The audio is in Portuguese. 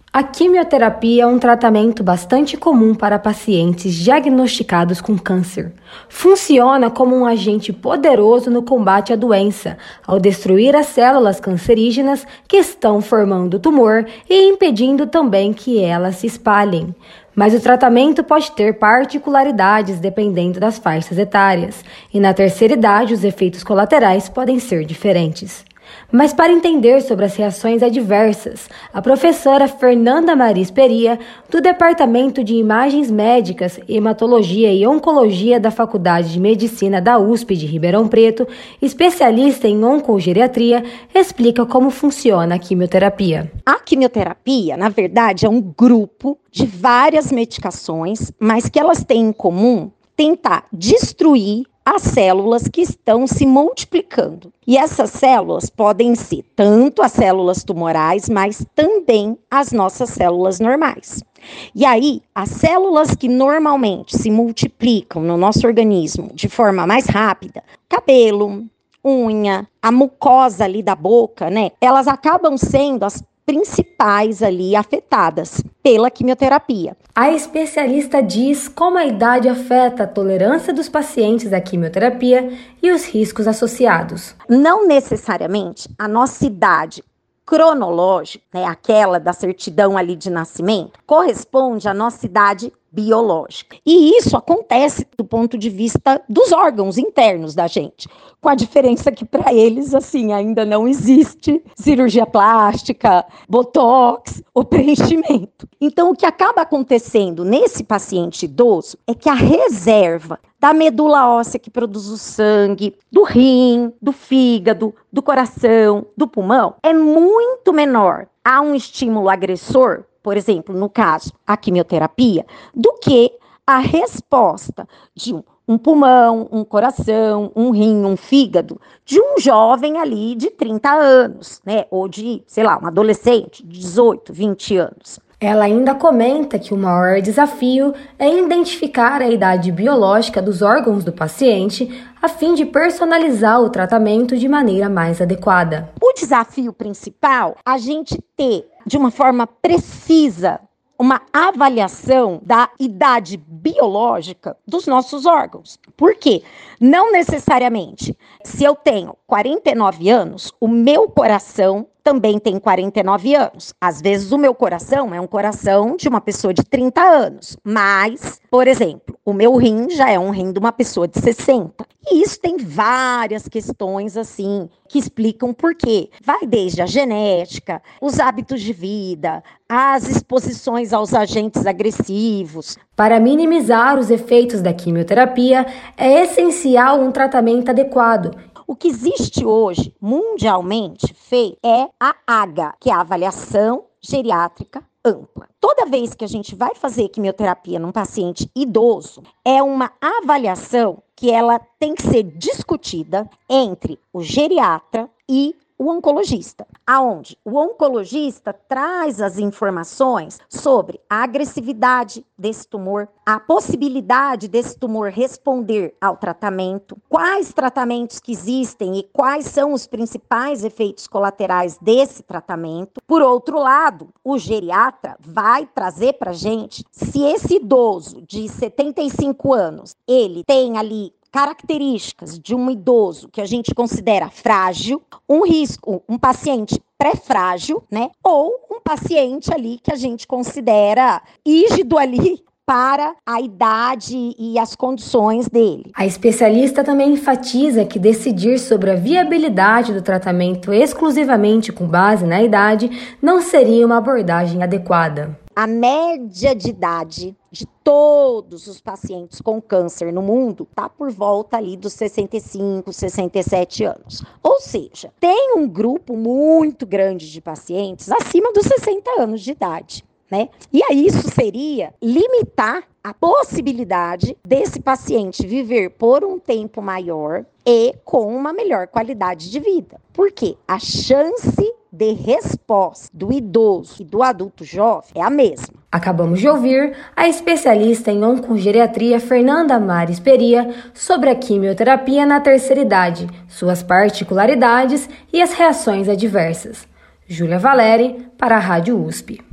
A quimioterapia é um tratamento bastante comum para pacientes diagnosticados com câncer. Funciona como um agente poderoso no combate à doença, ao destruir as células cancerígenas que estão formando o tumor e impedindo também que elas se espalhem. Mas o tratamento pode ter particularidades dependendo das faixas etárias, e na terceira idade os efeitos colaterais podem ser diferentes. Mas para entender sobre as reações adversas, a professora Fernanda Maria Speria, do Departamento de Imagens Médicas, Hematologia e Oncologia da Faculdade de Medicina da USP de Ribeirão Preto, especialista em oncogeriatria, explica como funciona a quimioterapia. A quimioterapia, na verdade, é um grupo de várias medicações, mas que elas têm em comum tentar destruir as células que estão se multiplicando. E essas células podem ser tanto as células tumorais, mas também as nossas células normais. E aí, as células que normalmente se multiplicam no nosso organismo de forma mais rápida, cabelo, unha, a mucosa ali da boca, né? Elas acabam sendo as principais ali afetadas pela quimioterapia. A especialista diz como a idade afeta a tolerância dos pacientes à quimioterapia e os riscos associados. Não necessariamente a nossa idade cronológica, né, aquela da certidão ali de nascimento, corresponde à nossa idade biológica. E isso acontece do ponto de vista dos órgãos internos da gente, com a diferença que para eles, assim, ainda não existe cirurgia plástica, botox ou preenchimento. Então, o que acaba acontecendo nesse paciente idoso é que a reserva da medula óssea que produz o sangue, do rim, do fígado, do coração, do pulmão, é muito menor. Há um estímulo agressor, por exemplo, no caso, a quimioterapia, do que a resposta de um pulmão, um coração, um rim, um fígado, de um jovem ali de 30 anos, né? Ou de, sei lá, um adolescente de 18, 20 anos. Ela ainda comenta que o maior desafio é identificar a idade biológica dos órgãos do paciente a fim de personalizar o tratamento de maneira mais adequada. O desafio principal é a gente ter, de uma forma precisa, uma avaliação da idade biológica dos nossos órgãos. Por quê? Não necessariamente, se eu tenho 49 anos, o meu coração também tem 49 anos. Às vezes o meu coração é um coração de uma pessoa de 30 anos, mas, por exemplo, o meu rim já é um rim de uma pessoa de 60. E isso tem várias questões assim que explicam por quê. Vai desde a genética, os hábitos de vida, as exposições aos agentes agressivos. Para minimizar os efeitos da quimioterapia, é essencial um tratamento adequado. O que existe hoje, mundialmente feito, é a AGA, que é a avaliação geriátrica ampla. Toda vez que a gente vai fazer quimioterapia num paciente idoso, é uma avaliação que ela tem que ser discutida entre o geriatra e o oncologista, aonde o oncologista traz as informações sobre a agressividade desse tumor, a possibilidade desse tumor responder ao tratamento, quais tratamentos que existem e quais são os principais efeitos colaterais desse tratamento. Por outro lado, o geriatra vai trazer para a gente se esse idoso de 75 anos, ele tem ali características de um idoso que a gente considera frágil, um risco, um paciente pré-frágil, né? Ou um paciente ali que a gente considera rígido ali para a idade e as condições dele. A especialista também enfatiza que decidir sobre a viabilidade do tratamento exclusivamente com base na idade não seria uma abordagem adequada. A média de idade de todos os pacientes com câncer no mundo está por volta ali dos 65, 67 anos. Ou seja, tem um grupo muito grande de pacientes acima dos 60 anos de idade, né? E aí isso seria limitar a possibilidade desse paciente viver por um tempo maior e com uma melhor qualidade de vida. Por quê? A chance de resposta do idoso e do adulto jovem é a mesma. Acabamos de ouvir a especialista em oncogeriatria Fernanda Maria Speria sobre a quimioterapia na terceira idade, suas particularidades e as reações adversas. Júlia Valeri, para a Rádio USP.